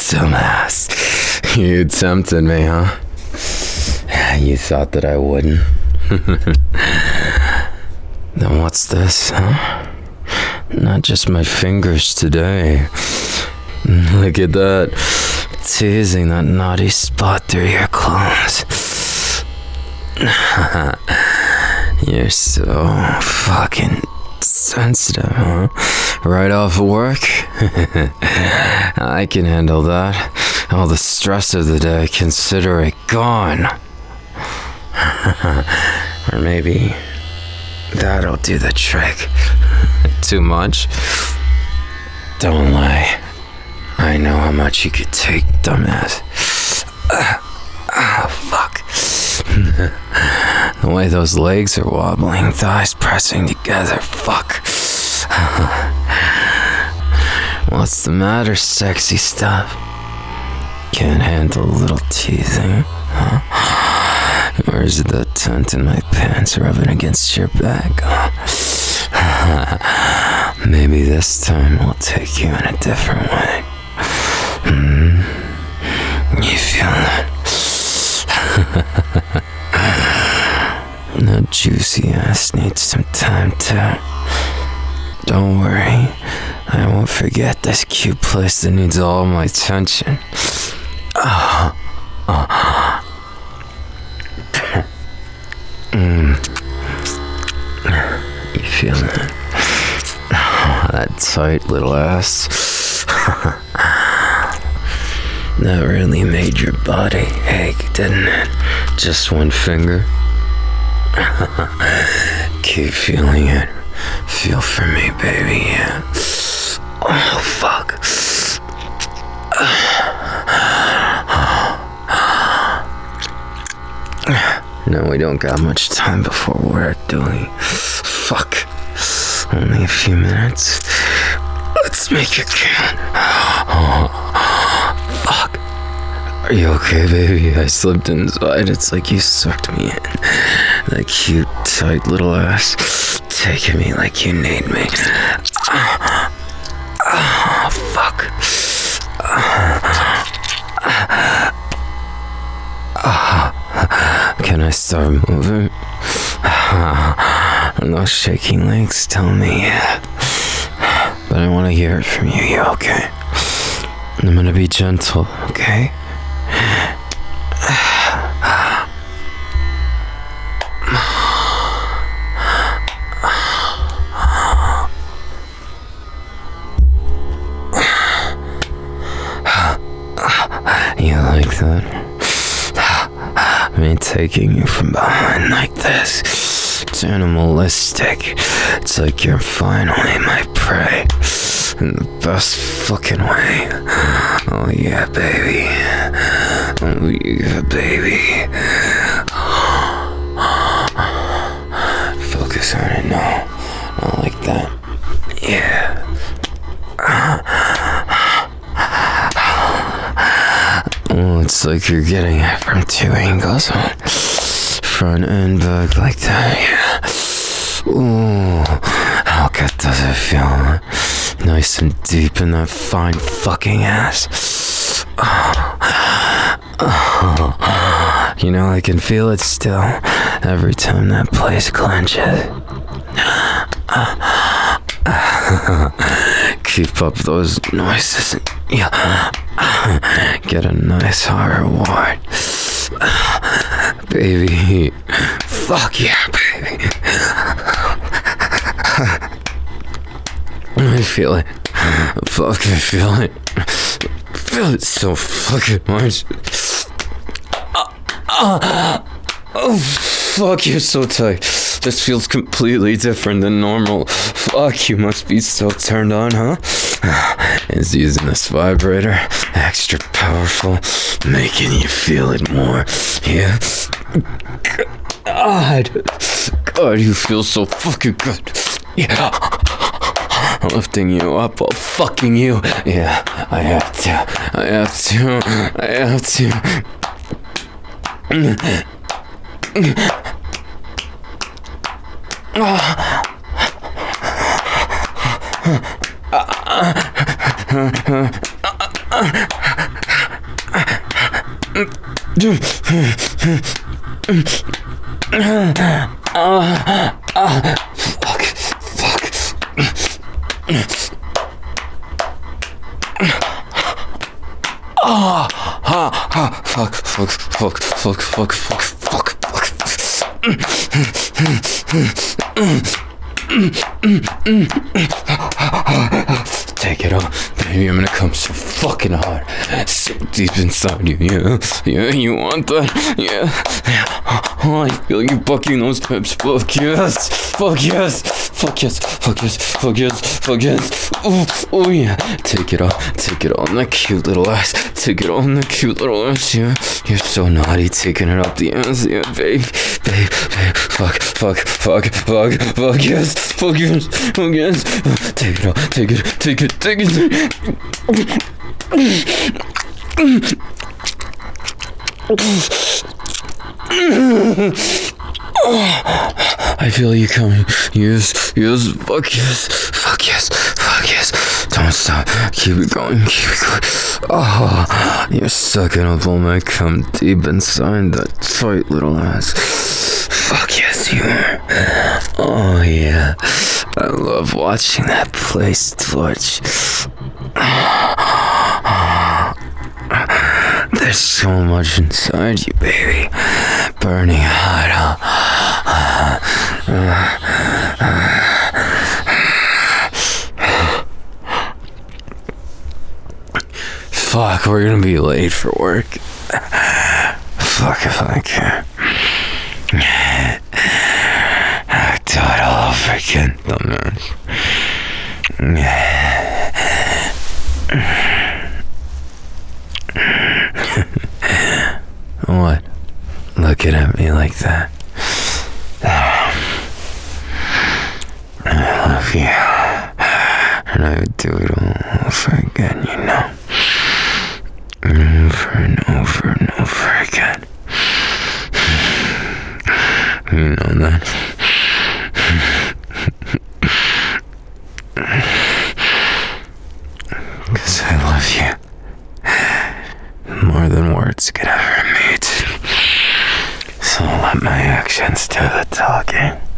Dumbass. You tempted me, huh? You thought that I wouldn't. Then what's this, huh? Not just my fingers today. Look at that. Teasing that naughty spot through your clothes. You're so fucking sensitive, huh? Right off work? I can handle that. All the stress of the day, consider it gone. Or maybe that'll do the trick. Too much? Don't lie. I know how much you could take, dumbass. Fuck. The way those legs are wobbling, thighs pressing together, fuck. What's the matter, sexy stuff? Can't handle a little teasing, huh? Or is it that tent in my pants rubbing against your back? Maybe this time we'll take you in a different way. You feel that? That juicy ass needs some time too. Don't worry, I won't forget this cute place that needs all my attention. You feel that? That tight little ass. That really made your body ache, didn't it? Just one finger. Keep feeling it. Feel for me, baby, yeah. Oh, fuck. No, we don't got much time before work, do we? Fuck. Only a few minutes. Let's make it count. Fuck. Are you okay, baby? I slipped inside. It's like you sucked me in. That cute, tight little ass. Taking me like you need me. Fuck. Can I start moving? Those shaking legs tell me yeah. But I want to hear it from you. You okay? I'm gonna be gentle, okay? You like that? Me taking you from behind like this. It's animalistic. It's like you're finally my prey. In the best fucking way. Oh yeah, baby. Oh yeah, baby. Focus on it now. Not like that. Yeah. Oh, it's like you're getting it from two angles, huh? Front and back like that, yeah. Ooh, how good does it feel? Nice and deep in that fine fucking ass. You know, I can feel it still every time that place clenches. Keep up those noises. Yeah. Get a nice high reward. Baby. Fuck yeah, baby. I feel it. Fuck, I feel it. I feel it so fucking much. Oh, fuck, you're so tight. This feels completely different than normal. Fuck, you must be so turned on, huh? Is using this vibrator extra powerful, making you feel it more? Yeah. God, you feel so fucking good. Yeah. Lifting you up while fucking you. Yeah, I have to. Take it off, baby. I'm gonna come so fucking hard, so deep inside you. Yeah, you want that? Yeah. Oh, I feel you bucking those hips. Fuck yes, fuck yes, fuck yes, fuck yes, fuck yes, fuck yes. Oh yeah. Take it off on that cute little ass. Take it on the cute little ass. Yeah, you're so naughty, taking it up the ass. Yeah, babe. Fuck yes, fuck yes, fuck yes. Take it off, take it. I feel you coming. Yes, fuck yes. Don't stop. Keep it going. Oh, you're sucking up all my cum deep inside that tight little ass. Fuck yes, you are. Oh yeah. I love watching that place torch. There's so much inside you, baby. Burning hot. Fuck, we're gonna be late for work. Fuck if I care. Do it all over again, dumbass. What? Looking at me like that. I love you. And I would do it all over again, you know. Over and over and over again. You know that. Because I love you more than words could ever meet. So let my actions do the talking.